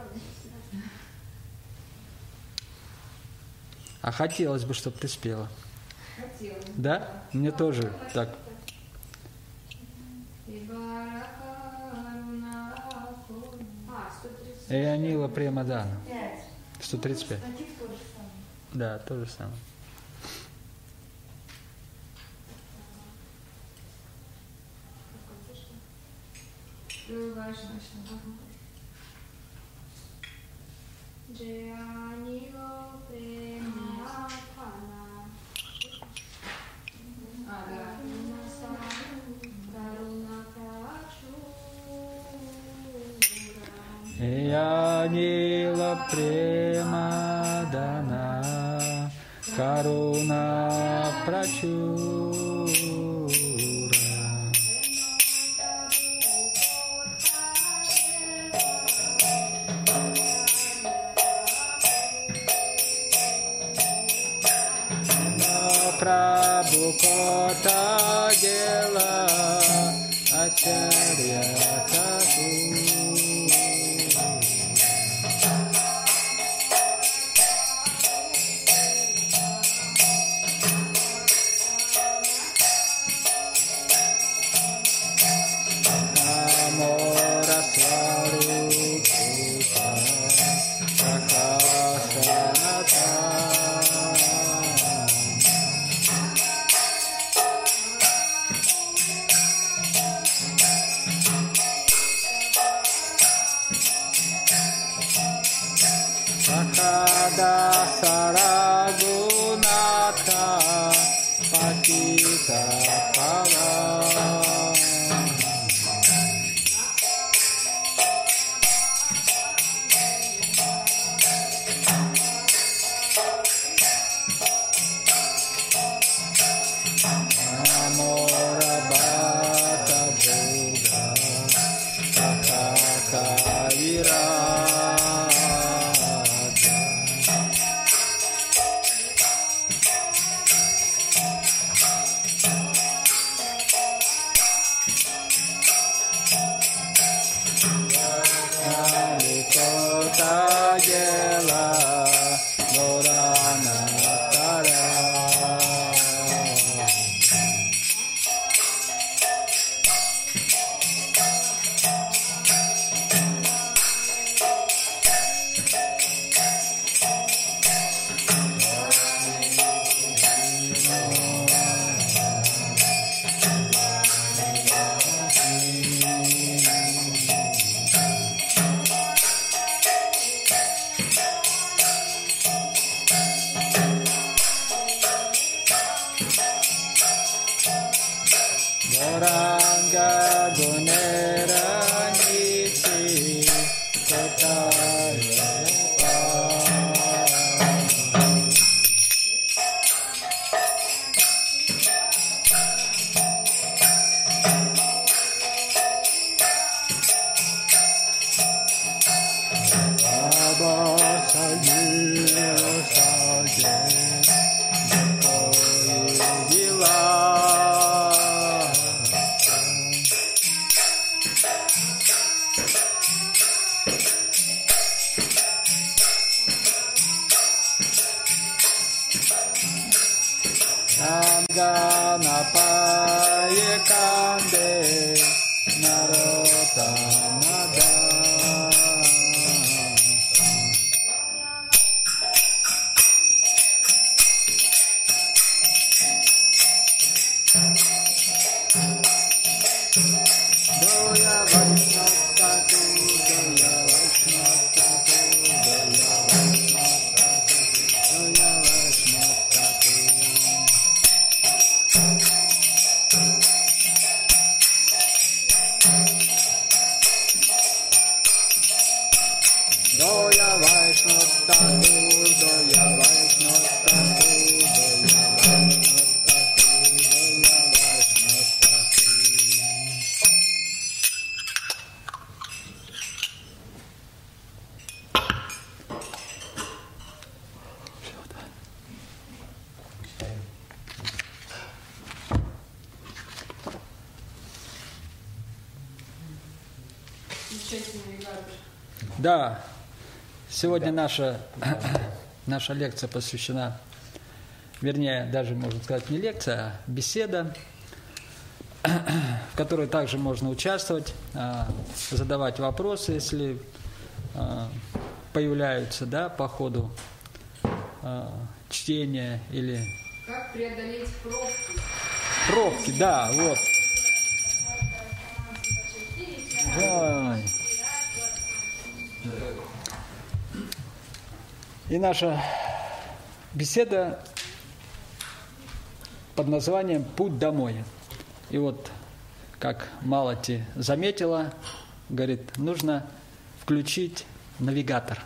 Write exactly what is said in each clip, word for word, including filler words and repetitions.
А хотелось бы, чтобы ты спела. Хотелось. Да? Да. Мне тоже так. Эянила Премадана. сто тридцать пять. Да, то же самое. Эянила Премадана Каруна Прачура. Prabhu Kota Gela Acharya Thakur. Amora Swarupa Prakasanata. Saragunatha Patita Pava. Amora Bata Buddha Takakaira. Goranga Gunera Niti Kotaya. Baba Sajira Sajira Koyila. Ganapaya Kande Narottamada. Doya Vaishnavtatu, Doya Vaishnavtatu, Doya Vaishnavtatu, Doya Vaishnavtatu. Doya Vaishnavtatu, Doya Vaishnavtatu, Doya Vaishnavtatu, Doya Vaishnavtatu. Да, Сегодня наша, наша лекция посвящена, вернее, даже можно сказать не лекция, а беседа, в которой также можно участвовать, задавать вопросы, если появляются, да, по ходу чтения или... Как преодолеть пробки? Пробки, да, вот. Ой. И наша беседа под названием «Путь домой». И вот, как Малати заметила, говорит, нужно включить навигатор.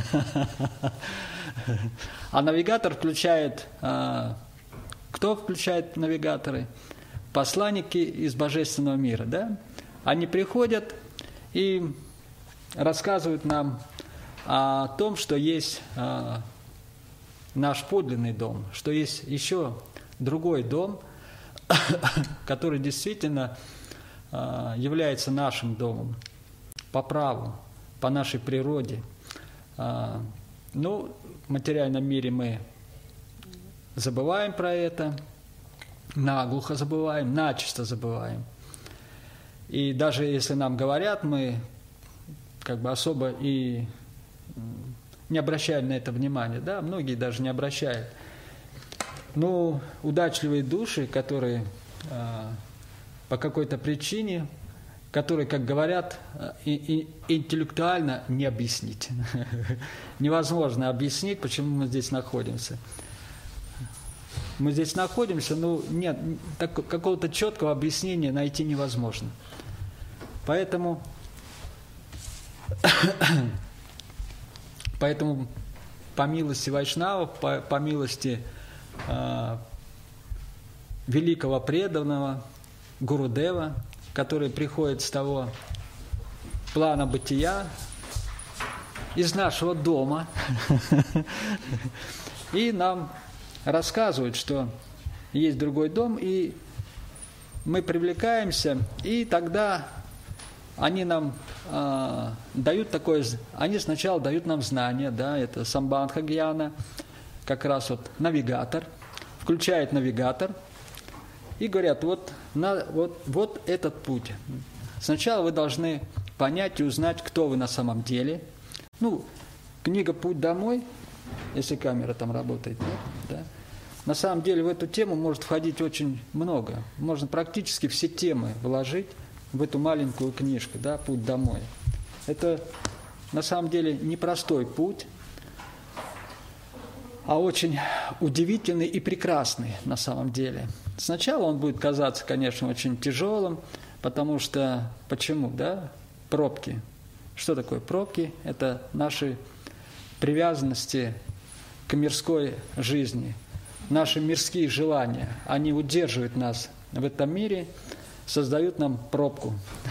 А навигатор включает... Кто включает навигаторы? Посланники из Божественного мира, да? Они приходят и рассказывают нам о том, что есть а, наш подлинный дом, что есть еще другой дом, который действительно а, является нашим домом по праву, по нашей природе. А, ну, в материальном мире мы забываем про это, наглухо забываем, начисто забываем. И даже если нам говорят, мы как бы особо и не обращаем на это внимания, да, многие даже не обращают. Но удачливые души, которые э, по какой-то причине, которые, как говорят, и, и, интеллектуально не объяснить. Невозможно объяснить, почему мы здесь находимся. Мы здесь находимся, но нет, так, какого-то четкого объяснения найти невозможно. Поэтому, поэтому по милости Вайшнавов, по, по милости э, великого преданного Гурудева, который приходит с того плана бытия, из нашего дома, и нам рассказывают, что есть другой дом, и мы привлекаемся, и тогда они нам э, дают такое, они сначала дают нам знания, да, это самбандха гьяна, как раз вот навигатор, включает навигатор, и говорят, вот, на, вот, вот этот путь. Сначала вы должны понять и узнать, кто вы на самом деле. Ну, книга «Путь домой», если камера там работает, нет, да, на самом деле в эту тему может входить очень много. Можно практически все темы вложить в эту маленькую книжку, да, «Путь домой». Это на самом деле непростой путь, а очень удивительный и прекрасный на самом деле. Сначала он будет казаться, конечно, очень тяжелым, потому что, почему, да, пробки. Что такое пробки? Это наши привязанности к мирской жизни, наши мирские желания. Они удерживают нас в этом мире, создают нам пробку.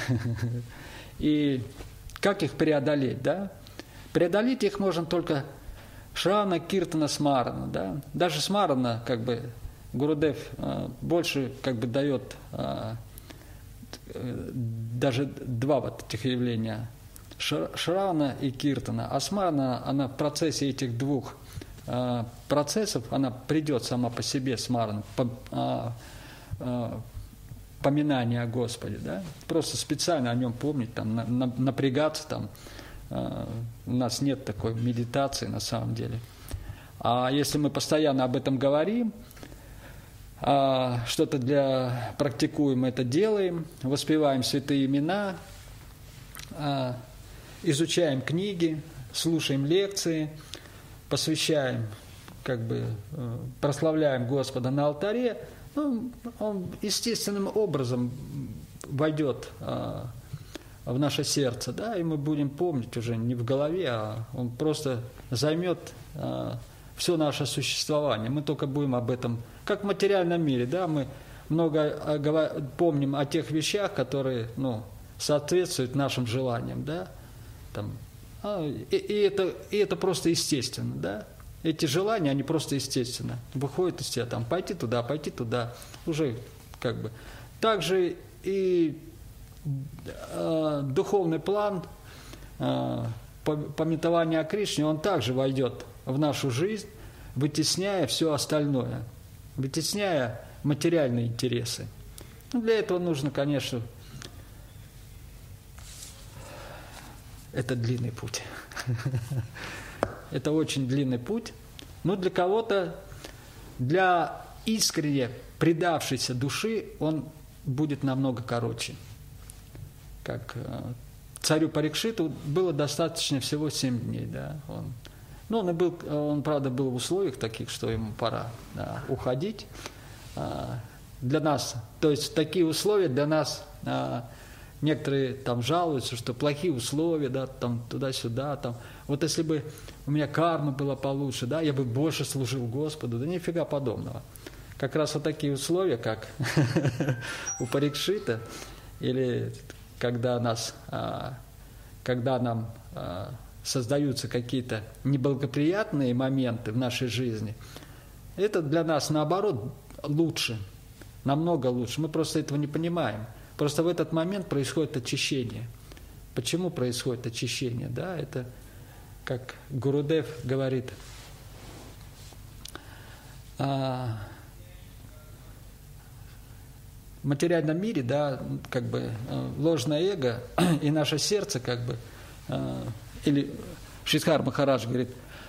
И как их преодолеть, да? Преодолеть их можно только Шравана, Киртана, Смарана, да? Даже Смарана, как бы, Гурудев э, больше, как бы, дает э, э, даже два вот этих явления. Шравана и Киртана. А Смарана, она в процессе этих двух э, процессов, она придет сама по себе, Смарана, по, э, э, поминание о Господе, да? Просто специально о нем помнить, там, на, на, напрягаться, там, э, у нас нет такой медитации на самом деле. А если мы постоянно об этом говорим, э, что-то для практикуем, это делаем, воспеваем святые имена, э, изучаем книги, слушаем лекции, посвящаем, как бы, э, прославляем Господа на алтаре, ну, он естественным образом войдет а, в наше сердце, да, и мы будем помнить уже не в голове, а он просто займет а, все наше существование. Мы только будем об этом, как в материальном мире, да, мы много помним о тех вещах, которые, ну, соответствуют нашим желаниям, да, там, а, и, и, это, и это просто естественно, да. Эти желания, они просто естественно выходят из тебя, там, пойти туда, пойти туда, уже как бы. Также и э, духовный план, э, памятование о Кришне, он также войдет в нашу жизнь, вытесняя все остальное, вытесняя материальные интересы. Ну, для этого нужно, конечно, это длинный путь. Это очень длинный путь. Но для кого-то, для искренне предавшейся души, он будет намного короче. Как царю Парикшиту было достаточно всего семь дней. Да? Он, ну, он, и был, он, правда, был в условиях таких, что ему пора да, уходить. Для нас, то есть такие условия для нас, некоторые там жалуются, что плохие условия, да, там туда-сюда, там. Вот если бы у меня карма была получше, да, я бы больше служил Господу, да нифига подобного. Как раз вот такие условия, как у Парикшита, или когда нас, когда нам создаются какие-то неблагоприятные моменты в нашей жизни, это для нас наоборот лучше. Намного лучше. Мы просто этого не понимаем. Просто в этот момент происходит очищение. Почему происходит очищение? Да, это, как Гурудев говорит, а, в материальном мире, да, как бы ложное эго и наше сердце, как бы, а, или Шридхар Махарадж говорит,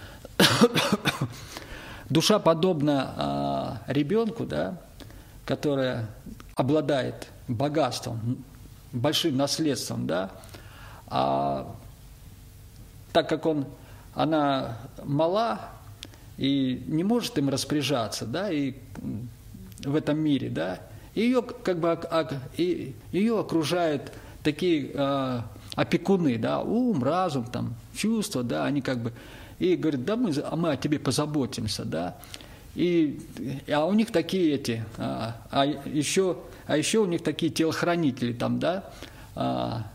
душа подобна а, ребенку, да, которая обладает богатством, большим наследством, да, а так как он, она мала и не может им распоряжаться, да, и в этом мире, да, ее как бы и ее окружают такие э, опекуны, да, ум, разум, там, чувства, да, они как бы и говорят, да, мы, мы о тебе позаботимся, да. И, а у них такие эти, а, а, еще, а еще у них такие телохранители там, да, а,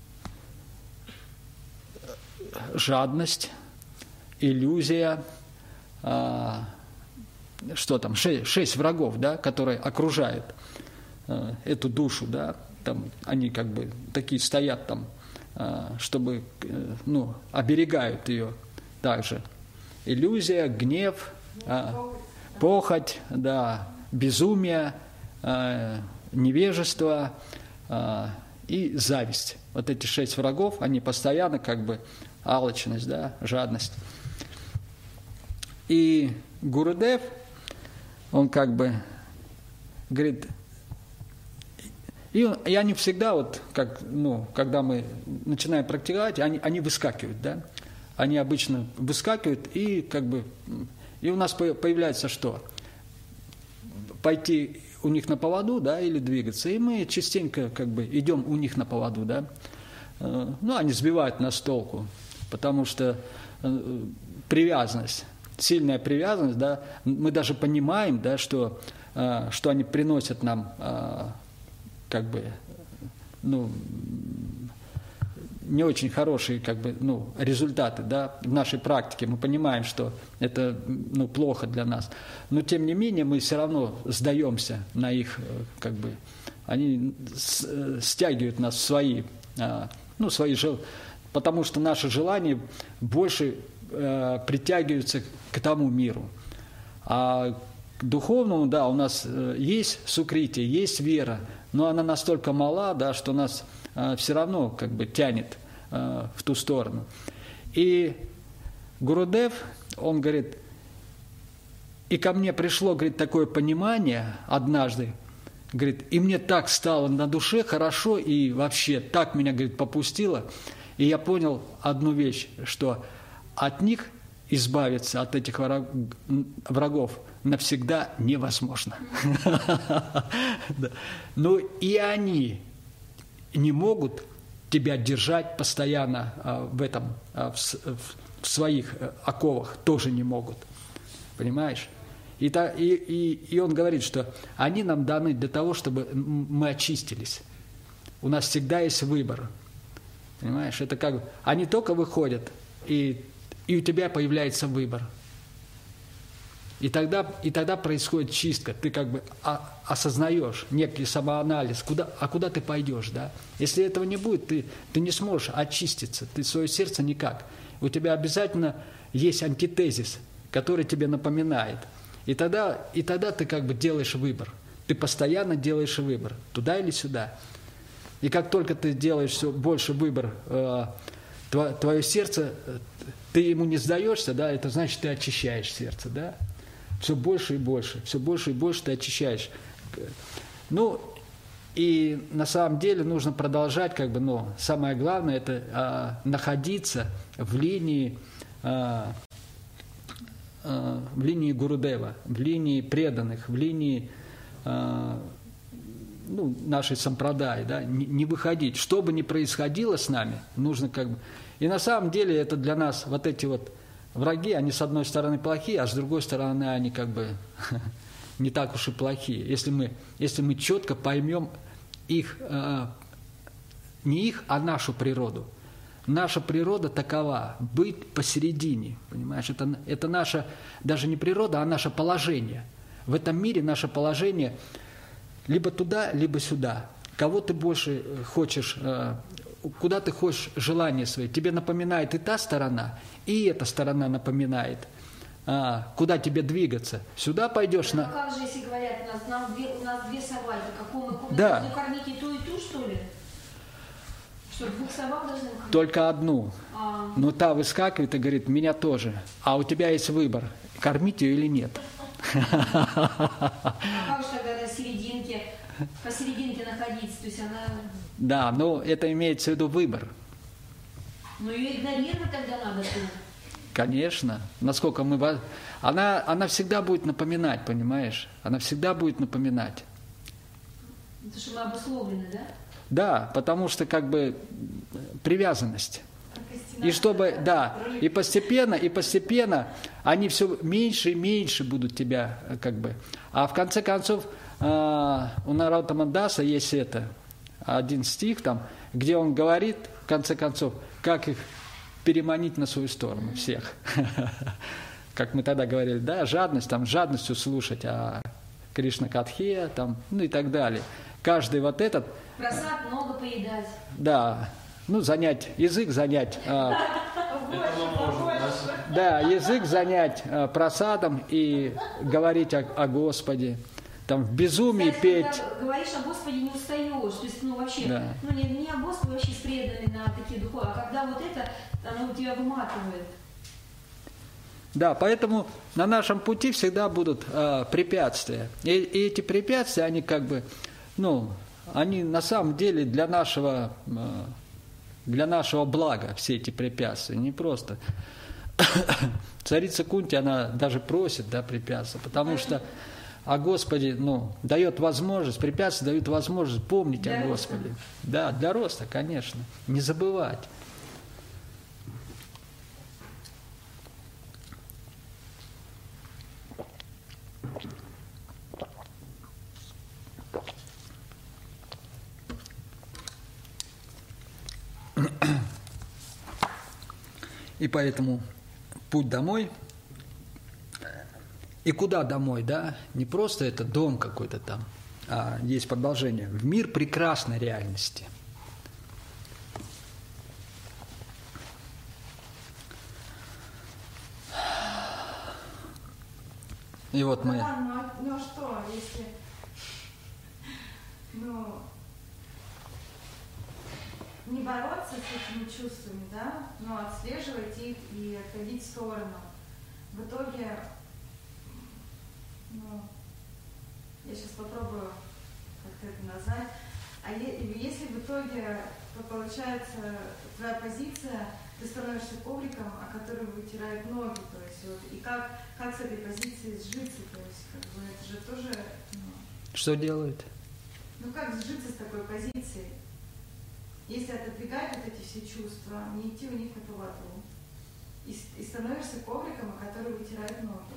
жадность, иллюзия, а, что там, шесть, шесть врагов, да, которые окружают а, эту душу, да, там они как бы такие стоят там, а, чтобы, ну, оберегают ее также. Иллюзия, гнев, а, похоть, да, безумие, э, невежество э, и зависть. Вот эти шесть врагов, они постоянно как бы алчность, да, жадность. И Гурудев, он как бы говорит, и, он, и они всегда, вот, как, ну, когда мы начинаем практиковать, они, они выскакивают, да, они обычно выскакивают и как бы... И у нас появляется что? Пойти у них на поводу, да, или двигаться. И мы частенько как бы идем у них на поводу, да. Ну, они сбивают нас с толку, потому что привязанность, сильная привязанность, да, мы даже понимаем, да, что, что они приносят нам как бы, ну, не очень хорошие как бы, ну, результаты, да, в нашей практике. Мы понимаем, что это, ну, плохо для нас. Но тем не менее мы все равно сдаемся на их, как бы, они стягивают нас в свои, ну, свои желания, потому что наши желания больше э, притягиваются к тому миру. А к духовному, да, у нас есть сукрити, есть вера, но она настолько мала, да, что нас все равно как бы тянет э, в ту сторону. И Гурудев, он говорит, и ко мне пришло, говорит, такое понимание однажды, говорит, и мне так стало на душе хорошо, и вообще так меня, говорит, попустило, и я понял одну вещь, что от них избавиться, от этих врагов, навсегда невозможно. Ну и они не могут тебя держать постоянно а, в этом, а, в, в своих а, оковах, тоже не могут. Понимаешь? И, та, и, и, и он говорит, что они нам даны для того, чтобы мы очистились. У нас всегда есть выбор. Понимаешь? Это как они только выходят, и, и у тебя появляется выбор. И тогда, и тогда происходит чистка. Ты как бы осознаешь некий самоанализ, куда, а куда ты пойдешь, да? Если этого не будет, ты, ты не сможешь очиститься, ты свое сердце никак. У тебя обязательно есть антитезис, который тебе напоминает. И тогда, и тогда ты как бы делаешь выбор. Ты постоянно делаешь выбор, туда или сюда. И как только ты делаешь все больше выбор, э, твое, твое сердце, ты ему не сдаешься, да, это значит, ты очищаешь сердце, да. Все больше и больше, все больше и больше ты очищаешь. Ну, и на самом деле нужно продолжать, как бы, но самое главное, это а, находиться в линии, а, а, в линии Гурудева, в линии преданных, в линии а, ну, нашей сампрадаи, да, не, не выходить. Что бы ни происходило с нами, нужно как бы... И на самом деле это для нас вот эти вот враги, они с одной стороны плохие, а с другой стороны они как бы не так уж и плохие. Если мы, если мы четко поймем их, э, не их, а нашу природу. Наша природа такова, быть посередине, понимаешь? Это, это наша, даже не природа, а наше положение. В этом мире наше положение либо туда, либо сюда. Кого ты больше хочешь... Э, куда ты хочешь желания свои. Тебе напоминает и та сторона, и эта сторона напоминает, а, куда тебе двигаться. Сюда пойдешь а на... как же, если говорят, у нас, у нас, две, у нас две совы, какую мы да. должны кормить и ту, и ту, что ли? Что, двух совах должны кормить? Только одну. А. Но та выскакивает и говорит, меня тоже. А у тебя есть выбор, кормить ее или нет. А как же тогда до серединки, посерединке находиться? То есть она... Да, но это имеется в виду выбор. Ну ее игнорировать тогда надо. -то. Конечно. Насколько мы... Она, она всегда будет напоминать, понимаешь? Она всегда будет напоминать. Потому что мы обусловлены, да? Да, потому что как бы привязанность. И чтобы, да, и постепенно, и постепенно они все меньше и меньше будут тебя как бы. А в конце концов у Нароттама Даса есть это, один стих там, где он говорит, в конце концов, как их переманить на свою сторону, всех. Как мы тогда говорили, да, жадность, там, жадностью слушать, а Кришна Катхе, там, ну и так далее. Каждый вот этот... Просад много поедать. Да, ну, занять, язык занять... Да, язык занять просадом и говорить о, о Господе. Там в безумии Кстати, петь. Когда говоришь о Господе, не устаешь. То есть, ну, вообще, Да. ну, не, не о Господе вообще преданный на такие духовные, а когда вот это, оно у тебя выматывает. Да, поэтому на нашем пути всегда будут э, препятствия. И, и эти препятствия, они как бы, ну, они на самом деле для нашего, э, для нашего блага, все эти препятствия, не просто. Царица Кунти, она даже просит, да, препятствия, потому что о Господе, ну, дает возможность, препятствия дают возможность помнить для о Господе. Роста. Да, для роста, конечно, не забывать. И поэтому путь домой. И куда домой, да? Не просто это дом какой-то там, а есть продолжение. В мир прекрасной реальности. И вот мы... Ну, а, ну что, если... Ну... Не бороться с этими чувствами, да, но отслеживать их и отходить в сторону. В итоге... Ну, я сейчас попробую как-то это назвать. А если в итоге получается твоя позиция, ты становишься ковриком, о который вытирают ноги, то есть вот, и как, как с этой позиции сжиться, то есть как бы это же тоже... Ну, что делает? Ну как сжиться с такой позицией? Если отодвигать вот эти все чувства, не идти у них на поводу, и, и становишься ковриком, о который вытирают ноги.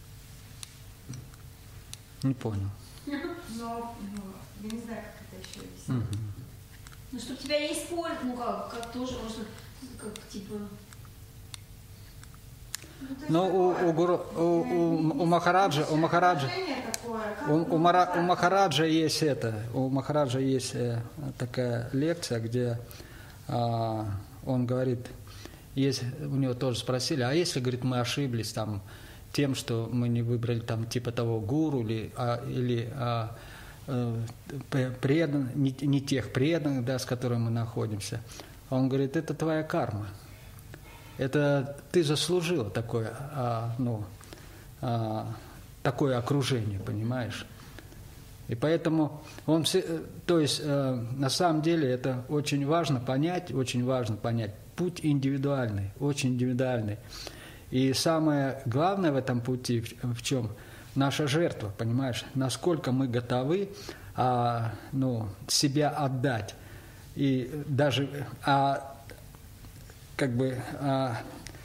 Не понял. Но, ну, я не знаю, как это еще объяснить. Угу. Ну, что у тебя есть поле, ну как, как тоже можно, как типа... Но у, у, гуру, у, у, у Махараджа, у Махараджа, у, у, Мара, у Махараджа есть это, у Махараджа есть э, такая лекция, где э, он говорит, есть, у него тоже спросили, а если, говорит, мы ошиблись там тем, что мы не выбрали там типа того гуру или, а, или а, предан, не, не тех преданных, да, с которыми мы находимся. Он говорит, это твоя карма. Это ты заслужила такое, а, ну, а, такое окружение, понимаешь? И поэтому он все, то есть э, на самом деле это очень важно понять, очень важно понять. Путь индивидуальный, очень индивидуальный. И самое главное в этом пути в, в чем? Наша жертва, понимаешь? Насколько мы готовы а, ну, себя отдать. И даже а, как бы а,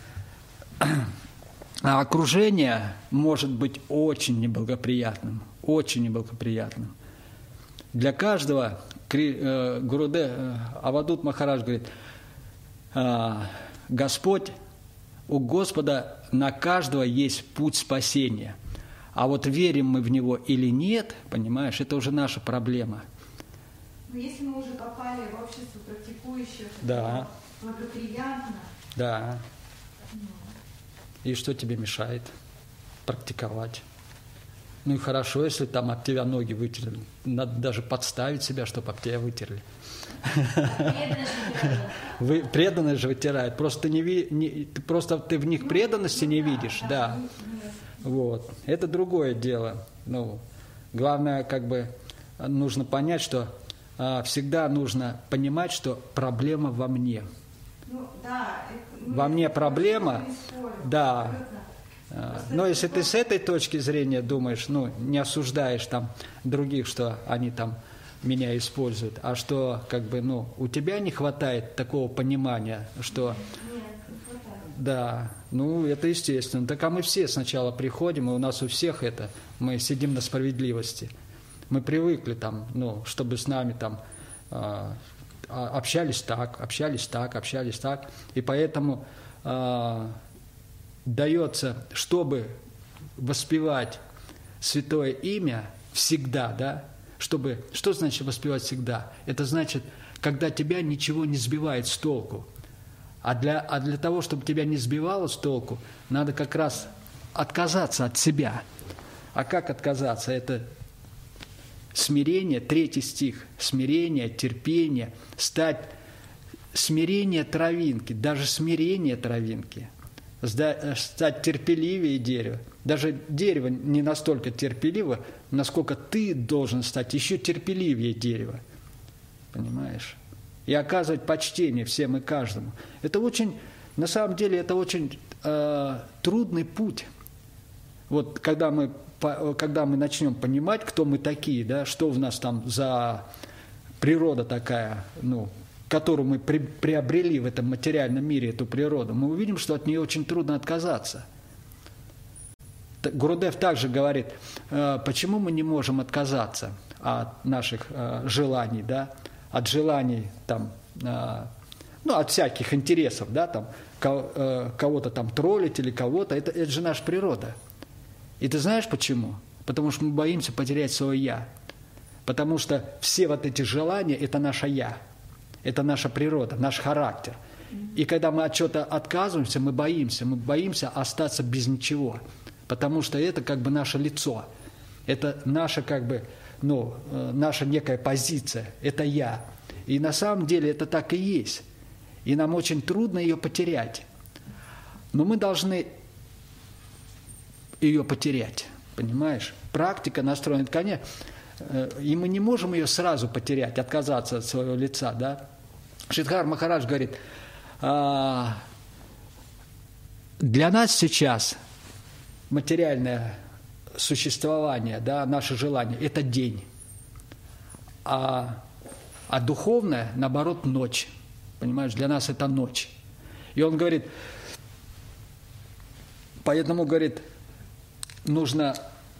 а окружение может быть очень неблагоприятным, очень неблагоприятным. Для каждого Гурудев Авадут Махарадж говорит, Господь, у Господа на каждого есть путь спасения. А вот верим мы в него или нет, понимаешь, это уже наша проблема. Но если мы уже попали в общество практикующих, да. благоприятно. Да. И что тебе мешает практиковать? Ну и хорошо, если там от тебя ноги вытерли. Надо даже подставить себя, чтобы об тебя вытерли. Вы, преданность же вытирает. Просто ты, не, не, просто ты в них преданности не видишь. Да. Вот. Это другое дело. Ну, главное, как бы, нужно понять, что а, всегда нужно понимать, что проблема во мне. Ну, да, это, во мне проблема, да. А, но если ты с этой точки зрения думаешь, ну, не осуждаешь там других, что они там меня используют, а что, как бы, ну, у тебя не хватает такого понимания, что... Да, ну это естественно. Так а мы все сначала приходим, и у нас у всех это, мы сидим на справедливости. Мы привыкли там, ну, чтобы с нами там э, общались так, общались так, общались так. И поэтому э, дается, чтобы воспевать святое имя всегда, да, чтобы, что значит воспевать всегда? Это значит, когда тебя ничего не сбивает с толку. А для, а для того, чтобы тебя не сбивало с толку, надо как раз отказаться от себя. А как отказаться? Это смирение, третий стих. Смирение, терпение, стать смирение травинки, даже смирение травинки. Стать терпеливее дерева. Даже дерево не настолько терпеливо, насколько ты должен стать еще терпеливее дерева. Понимаешь? И оказывать почтение всем и каждому. Это очень, на самом деле, это очень э, трудный путь. Вот когда мы, по, когда мы начнем понимать, кто мы такие, да, что в нас там за природа такая, ну, которую мы при, приобрели в этом материальном мире, эту природу, мы увидим, что от нее очень трудно отказаться. Гурудев также говорит, э, почему мы не можем отказаться от наших э, желаний, да, от желаний, там, э, ну, от всяких интересов, да, там, ко, э, кого-то там троллить или кого-то, это, это же наша природа. И ты знаешь почему? Потому что мы боимся потерять свое «я». Потому что все вот эти желания – это наше «я», это наша природа, наш характер. И когда мы от чего-то отказываемся, мы боимся, мы боимся остаться без ничего, потому что это как бы наше лицо, это наша как бы, ну, наша некая позиция, это «я». И на самом деле это так и есть. И нам очень трудно ее потерять. Но мы должны ее потерять, понимаешь? Практика настроена, конечно, и мы не можем ее сразу потерять, отказаться от своего лица, да? Шридхар Махарадж говорит, для нас сейчас материальное существование, да, наше желание – это день, а, а духовное, наоборот, ночь. Понимаешь, для нас это ночь. И он говорит, поэтому, говорит, нужно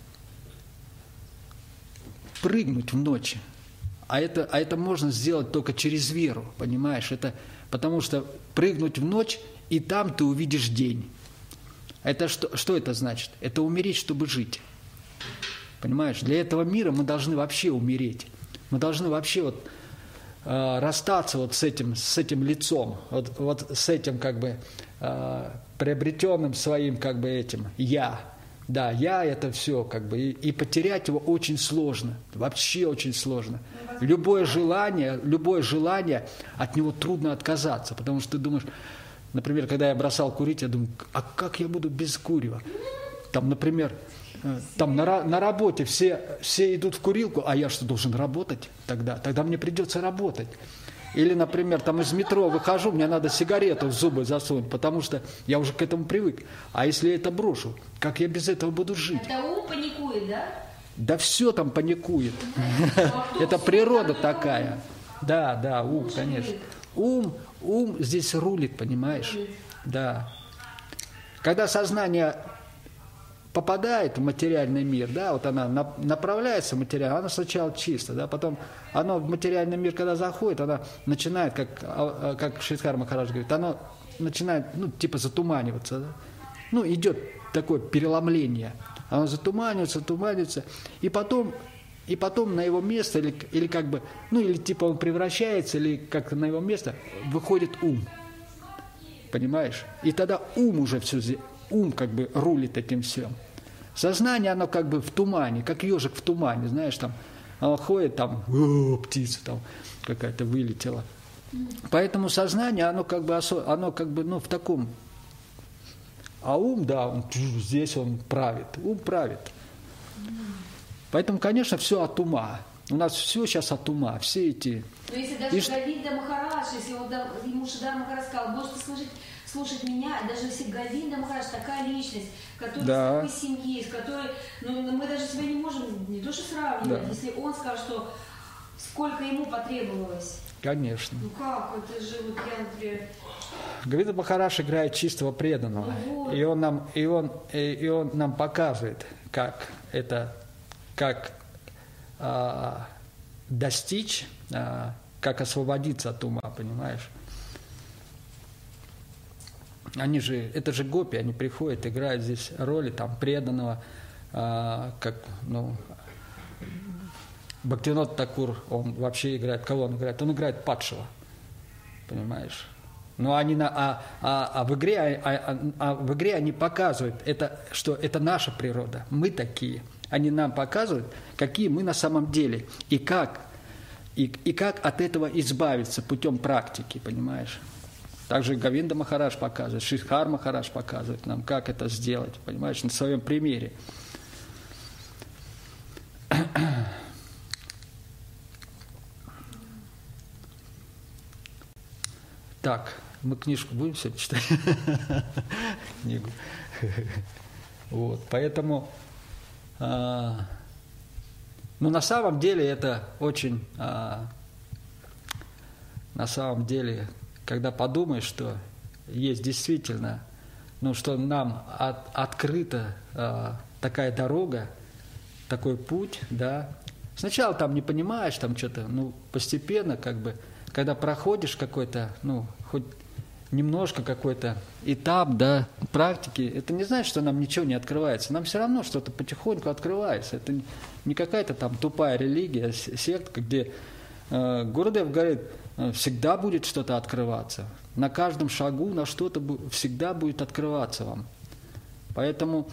прыгнуть в ночь. А это, а это можно сделать только через веру, понимаешь? Это, потому что прыгнуть в ночь, и там ты увидишь день. Это что, что это значит? Это умереть, чтобы жить. Понимаешь? Для этого мира мы должны вообще умереть. Мы должны вообще вот, э, расстаться вот с этим, с этим лицом, вот, вот с этим как бы э, приобретенным своим как бы этим «я». Да, «я» – это все как бы, и, и потерять его очень сложно, вообще очень сложно. Любое желание, любое желание, от него трудно отказаться, потому что ты думаешь, например, когда я бросал курить, я думаю, а как я буду без курева? Там, например, там на, на работе все, все идут в курилку, а я что, должен работать тогда? Тогда мне придется работать. Или, например, там из метро выхожу, мне надо сигарету в зубы засунуть, потому что я уже к этому привык. А если я это брошу, как я без этого буду жить? Это ум паникует, да? Да все там паникует. Это природа такая. Да, да, ум, конечно. Ум, ум здесь рулит, понимаешь? Да. Когда сознание попадает в материальный мир, да, вот она направляется в материальный, она сначала чисто, да, потом оно в материальный мир, когда заходит, она начинает, как, как Шридхар Махарадж говорит, оно начинает, ну, типа затуманиваться, да? Ну, идет такое переломление, оно затуманивается, затуманивается, и потом, и потом на его место, или, или как бы, ну, или типа он превращается, или как-то на его место выходит ум, понимаешь? И тогда ум уже все, ум как бы рулит этим всем. Сознание, оно как бы в тумане, как ежик в тумане, знаешь, там, оно ходит, там, о, птица там какая-то вылетела. Поэтому сознание, оно как бы, оно как бы, ну, в таком, а ум, да, он, здесь он правит, ум правит. Поэтому, конечно, все от ума. У нас все сейчас от ума, все эти... Но если даже И... Говинда Махарадж, если он, ему Шридар Махарадж сказал, можете слушать, слушать меня, даже если Говинда Махарадж такая личность, которая да. из такой семьи, с которой, ну, мы даже себя не можем не то что сравнивать, да. Если он скажет, что сколько ему потребовалось. Конечно. Ну как, это же вот я, например... Говинда Махарадж играет чистого преданного, ну, вот. и, он нам, и, он, и, и он нам показывает, как это, как а, достичь, а, как освободиться от ума, понимаешь? Они же, это же гопи, они приходят, играют здесь роли там преданного, а, как, ну, Бхактивинода Такур, он вообще играет, кого он играет? Он играет падшего, понимаешь? Но они на, а, а, а, в игре, а, а, а в игре они показывают, это, что это наша природа, мы такие. Они нам показывают, какие мы на самом деле, и как, и, и как от этого избавиться путем практики, понимаешь? Также Говинда Махарадж показывает, Шридхар Махарадж показывает нам, как это сделать, понимаешь, на своем примере. Так, мы книжку будем сегодня читать? Книгу. Вот, поэтому, а, ну, на самом деле это очень, а, на самом деле, когда подумаешь, что есть действительно, ну, что нам от, открыта а, такая дорога, такой путь, да. Сначала там не понимаешь, там что-то, ну, постепенно, как бы, когда проходишь какой-то, ну, хоть немножко какой-то этап, да, практики, это не значит, что нам ничего не открывается. Нам все равно что-то потихоньку открывается. Это не какая-то там тупая религия, секта, где э, Гурудев говорит, всегда будет что-то открываться. На каждом шагу на что-то всегда будет открываться вам. Поэтому,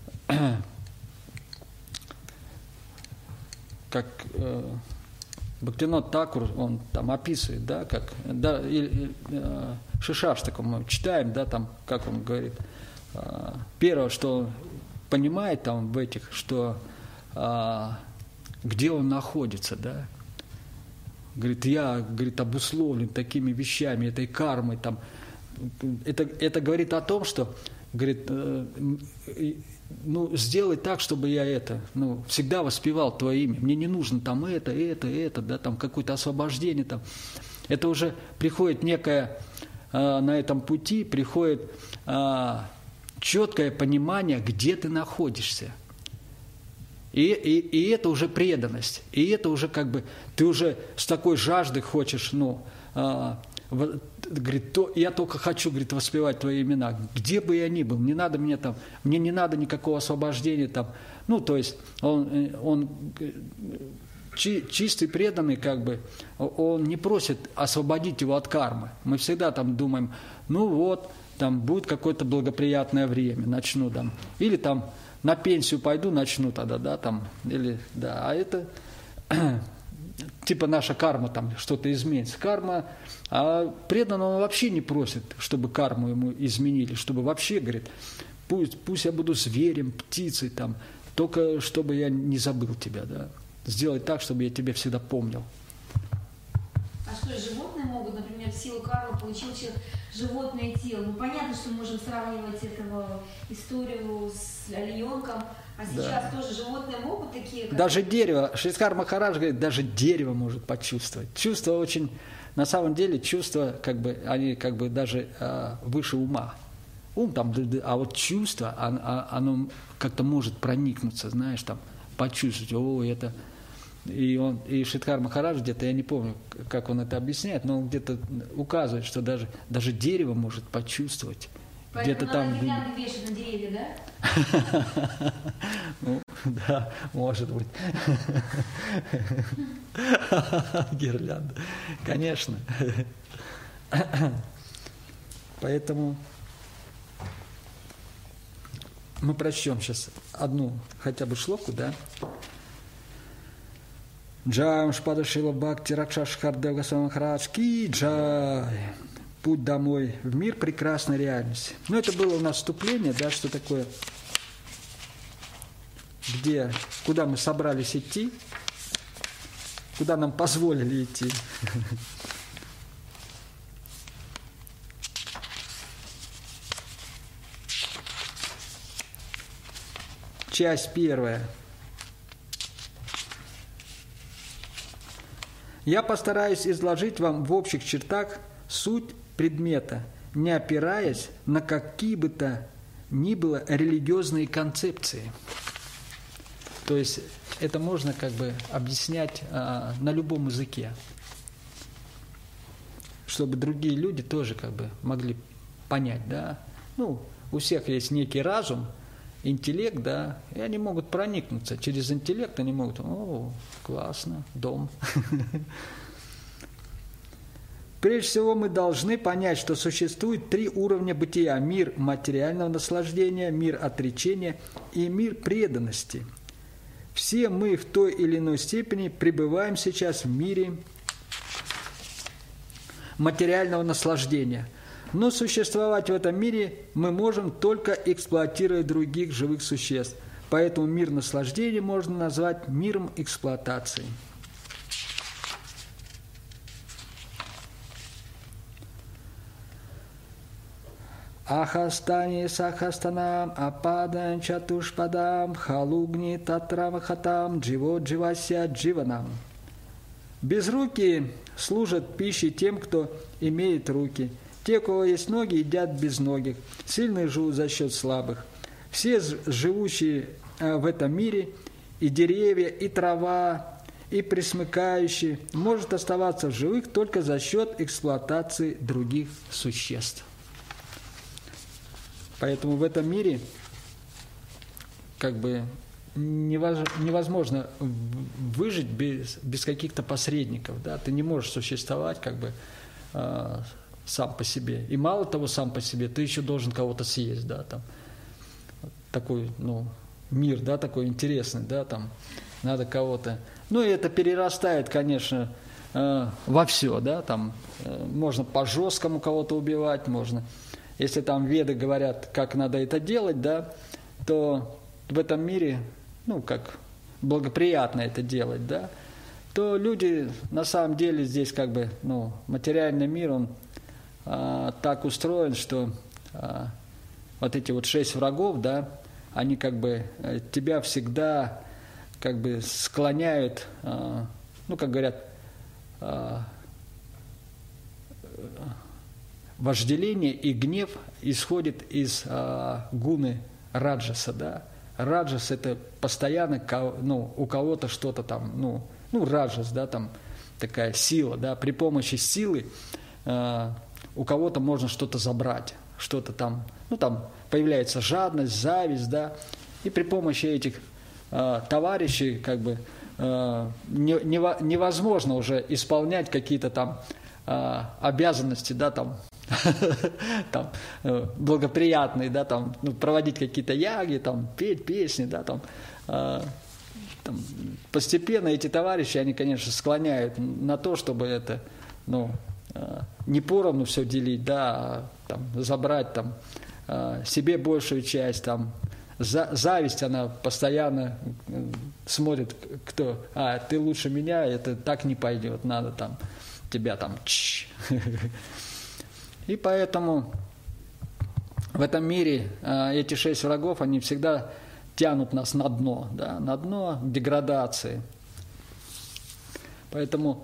как э, Бхактивинода Такур, он там описывает, да, как, да, и, э, Шишаштаку мы читаем, да, там, как он говорит, э, первое, что он понимает там в этих, что э, где он находится, да, говорит, я, говорит, обусловлен такими вещами, этой кармой, там, это, это говорит о том, что, говорит, э, ну, сделай так, чтобы я это, ну, всегда воспевал твое имя. Мне не нужно там это, это, это, да, там какое-то освобождение там. Это уже приходит некое, э, на этом пути приходит э, четкое понимание, где ты находишься. И, и, и это уже преданность. И это уже как бы, ты уже с такой жаждой хочешь, ну, э, говорит, то, я только хочу, говорит, воспевать твои имена, где бы я ни был, не надо мне там, мне не надо никакого освобождения там. Ну, то есть он, он чи, чистый, преданный, как бы, он не просит освободить его от кармы. Мы всегда там думаем, ну вот, там будет какое-то благоприятное время, начну там, или там на пенсию пойду, начну тогда, да, там, или, да, а это типа наша карма там что-то изменится. Карма, а преданный он вообще не просит, чтобы карму ему изменили, чтобы вообще, говорит, пусть, пусть я буду зверем, птицей там, только чтобы я не забыл тебя, да, сделать так, чтобы я тебя всегда помнил. А что, животные могут, например, в силу кармы получил человек животное тело? Ну, понятно, что мы можем сравнивать эту историю с олененком, а сейчас да. тоже животные могут такие... Как... Даже дерево, Шридхар Махарадж говорит, даже дерево может почувствовать. Чувство очень, на самом деле, чувства, как бы, они как бы даже а, выше ума. Ум там, а вот чувство, оно, оно как-то может проникнуться, знаешь, там, почувствовать, о, это... И, он, и Шридхар Махарадж где-то, я не помню, как он это объясняет, но он где-то указывает, что даже, даже дерево может почувствовать. Поэтому надо там... гирлянды вешать на деревья, да? Ну, да, может быть. Гирлянда. Конечно. Поэтому мы прочтем сейчас одну хотя бы шлоку, да? Джай Шпада Шила Бхакти Ракшашхар Девгасвами Махарадж Ки Джай. Путь домой в мир прекрасной реальности. Ну, это было у нас вступление, да, что такое, где, куда мы собрались идти, куда нам позволили идти. Часть первая. Я постараюсь изложить вам в общих чертах суть предмета, не опираясь на какие бы то ни было религиозные концепции. То есть это можно как бы объяснять а, на любом языке, чтобы другие люди тоже как бы могли понять, да. Ну, у всех есть некий разум, интеллект, да, и они могут проникнуться. Через интеллект они могут, о, классно, дом. Прежде всего мы должны понять, что существует три уровня бытия. Мир материального наслаждения, мир отречения и мир преданности. Все мы в той или иной степени пребываем сейчас в мире материального наслаждения. Но существовать в этом мире мы можем только эксплуатируя других живых существ. Поэтому мир наслаждения можно назвать миром эксплуатации. Ахастани сахастанам ападан чатушпадам халугни татрамахатам дживо дживася дживанам. Безрукие служат пищей тем, кто имеет руки. Те, у кого есть ноги, едят безногих. Сильные живут за счет слабых. Все живущие в этом мире, и деревья, и трава, и пресмыкающие, может оставаться в живых только за счет эксплуатации других существ. Поэтому в этом мире как бы невозможно выжить без, без каких-то посредников. Да? Ты не можешь существовать как бы э, сам по себе. И мало того, сам по себе, ты еще должен кого-то съесть. Да? Там, такой ну, мир, да, такой интересный, да, там, надо кого-то. Ну и это перерастает, конечно, э, во все. Да? Там, э, можно по-жесткому кого-то убивать, можно... Если там веды говорят, как надо это делать, да, то в этом мире, ну, как благоприятно это делать, да, то люди, на самом деле, здесь как бы, ну, материальный мир, он а, так устроен, что а, вот эти вот шесть врагов, да, они как бы тебя всегда как бы склоняют, а, ну, как говорят, а, вожделение и гнев исходит из а, гуны раджаса, да. Раджас – это постоянно, ну, у кого-то что-то там, ну, ну, раджас, да, там такая сила, да. При помощи силы э, у кого-то можно что-то забрать, что-то там, ну там появляется жадность, зависть, да, и при помощи этих э, товарищей как бы э, не, не, невозможно уже исполнять какие-то там э, обязанности, да, там, там э, благоприятные, да, там, ну, проводить какие-то яги, там, петь песни, да, там, э, там, постепенно эти товарищи, они, конечно, склоняют на то, чтобы это, ну, э, не поровну все делить, да, а там, забрать там э, себе большую часть, там, за, зависть, она постоянно смотрит, кто, а, ты лучше меня, это так не пойдет, надо там, тебя там, и поэтому в этом мире э, эти шесть врагов, они всегда тянут нас на дно, да, на дно деградации. Поэтому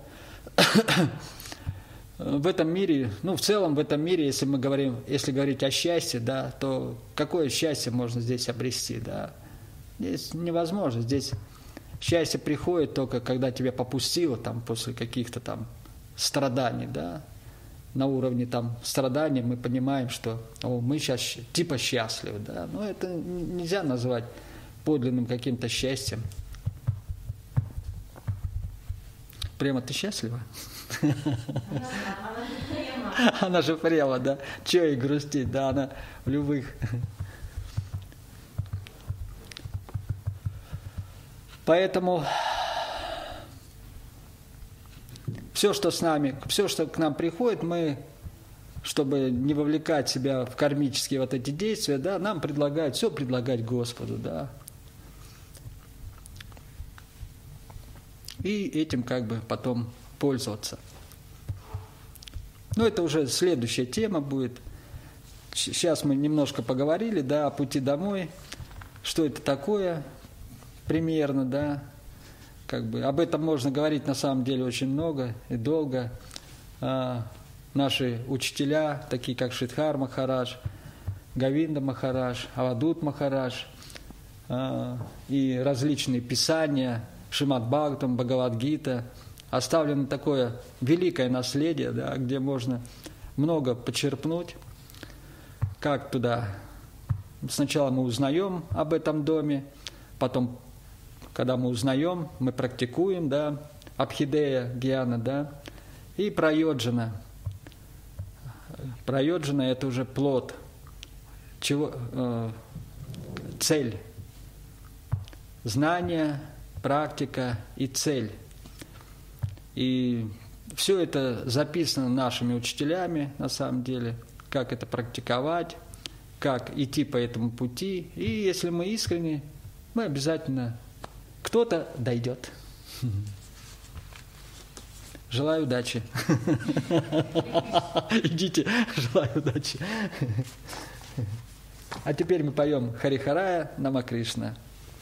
в этом мире, ну, в целом в этом мире, если мы говорим, если говорить о счастье, да, то какое счастье можно здесь обрести, да? Здесь невозможно, здесь счастье приходит только когда тебя попустило, там, после каких-то там страданий, да. На уровне там страданий мы понимаем, что о, мы сейчас типа счастливы, да, но это нельзя назвать подлинным каким-то счастьем. Према, ты счастлива? Она же према, да. Че и грустить, да, она в любых. Поэтому все, что с нами, все, что к нам приходит, мы, чтобы не вовлекать себя в кармические вот эти действия, да, нам предлагают, все предлагать Господу, да. И этим как бы потом пользоваться. Но это уже следующая тема будет. Сейчас мы немножко поговорили, да, о пути домой, что это такое примерно, да. Как бы об этом можно говорить на самом деле очень много и долго. А, наши учителя, такие как Шридхар Махарадж, Говинда Махарадж, Авадут Махарадж, а, и различные писания, Шримад Бхагаватам, Бхагавад-гита, оставлено такое великое наследие, да, где можно много почерпнуть, как туда. Сначала мы узнаем об этом доме, потом когда мы узнаем, мы практикуем, да, Абхидея Гьяна, да, и прайоджана. Прайоджана – это уже плод, чего, э, цель, знание, практика и цель. И все это записано нашими учителями, на самом деле, как это практиковать, как идти по этому пути. И если мы искренне, мы обязательно... Кто-то дойдет. Желаю удачи. Идите, желаю удачи. А теперь мы поем Харихарая Нама Кришна.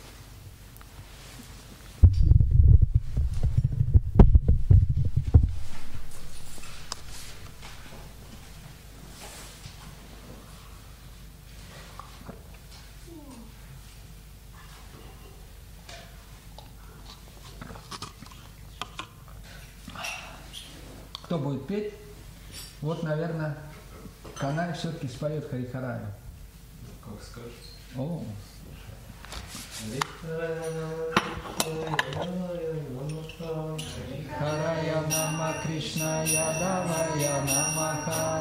Кто будет петь? Вот, наверное, Канай все-таки споет Харихараю. Как скажете. О. Харая Нама Кришна Ядавая Намаха